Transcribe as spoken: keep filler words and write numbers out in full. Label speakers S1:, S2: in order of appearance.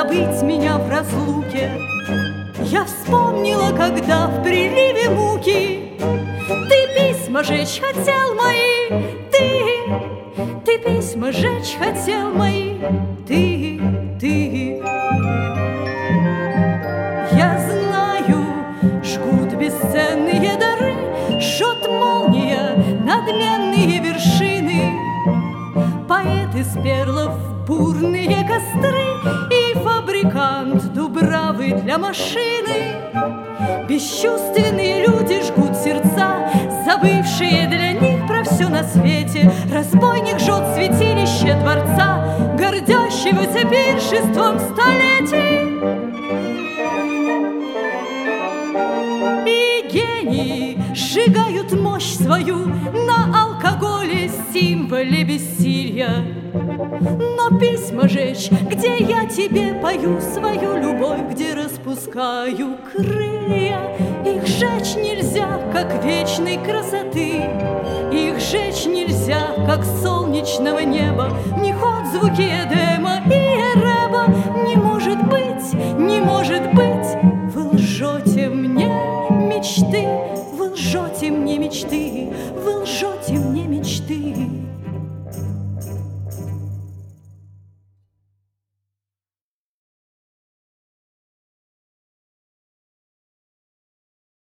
S1: забыть меня в разлуке. Я вспомнила, когда в приливе муки ты письма жечь хотел мои, ты, ты письма жечь хотел мои, ты, ты. Я знаю, жгут бесценные дары, жжет молния надменные вершины. Поэт из перлов бурные костры и фабрикант дубравы для машины. Бесчувственные люди жгут сердца, забывшие для них про все на свете. Разбойник жжет святилище дворца, гордящегося пиршеством столетий. И гении сжигают мощь свою на алкоголе, символе бессилия. Но письма жечь, где я тебе пою свою любовь, где распускаю крылья, их жечь нельзя, как вечной красоты. Их жечь нельзя, как солнечного неба, не ход звуки Эдема.